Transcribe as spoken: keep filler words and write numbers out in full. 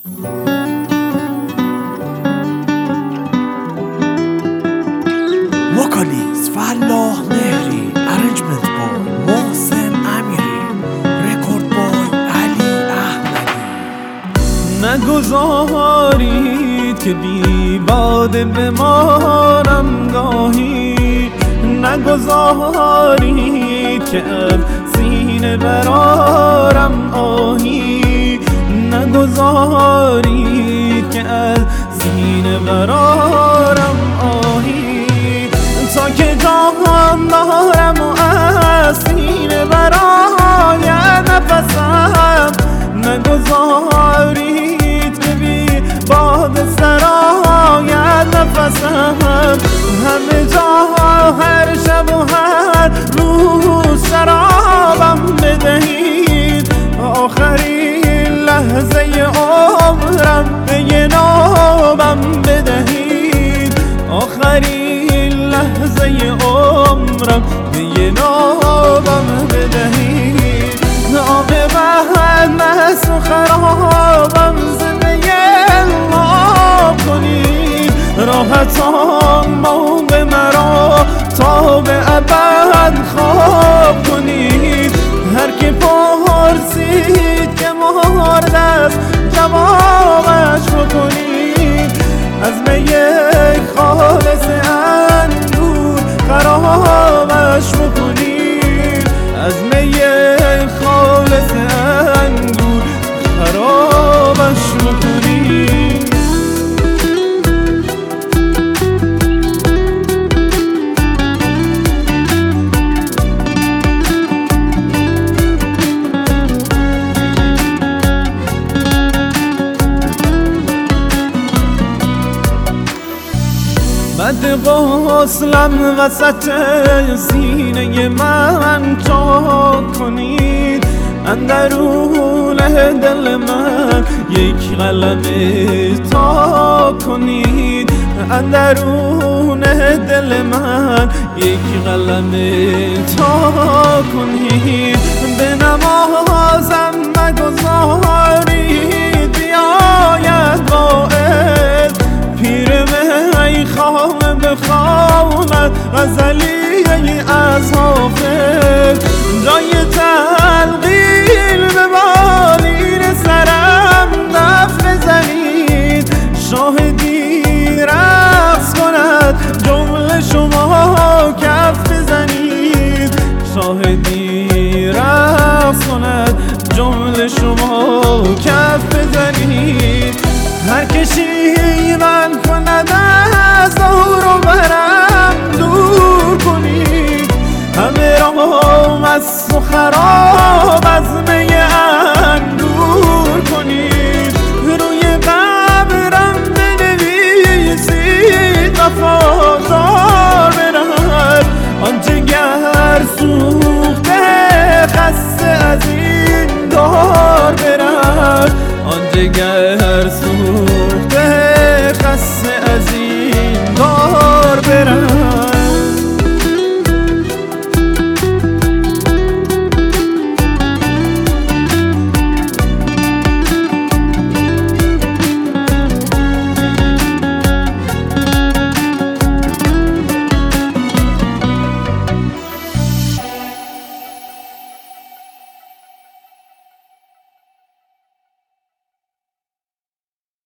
Vocalist Fallah Mehri, arrangement by Mohsen Amiri, record by Ali Ahmadi. نگذارید که بی باده بمانم گاهی، نگذارید که از سینه برارم آهی، نگذارید که از سینه برارم آهی، تا که جان دارم و از سینه برای نفسم، نگذارید که بی باد سرای نفسم، همه جا هر شب و هر روز شرابم بدهید، آخرین لحظه عمرم به یه نابم بدهید، آخرین لحظه عمرم به یه نابم بدهید، عاقبت مست و خرابم زنده ما کنید، راحتان موقع مرا تا به ابد خواب کنید، هر که پرسید که مرد است جوابش بکنید، از می خالص انگور خرابش بکنید، از می خالص انگور خرابش بکنید. بد غسلم وسط سینه من جا کنید، اندرون دل من یک قلمه تا کنید، اندرون دل من یک قلمه تا کنید، به نمازم نگذارید بیاید باعث، پیر می خواهم بخواند غزلی از حافظ، جای تلقین به بالین سرم دف بزنید، شاهدی رقص کند جمله شما کف بزنید، شاهدی رقص کند جمله شما کف بزنید، هر کشی من کند از دور و برم دور کنید، همه را مست و خراب از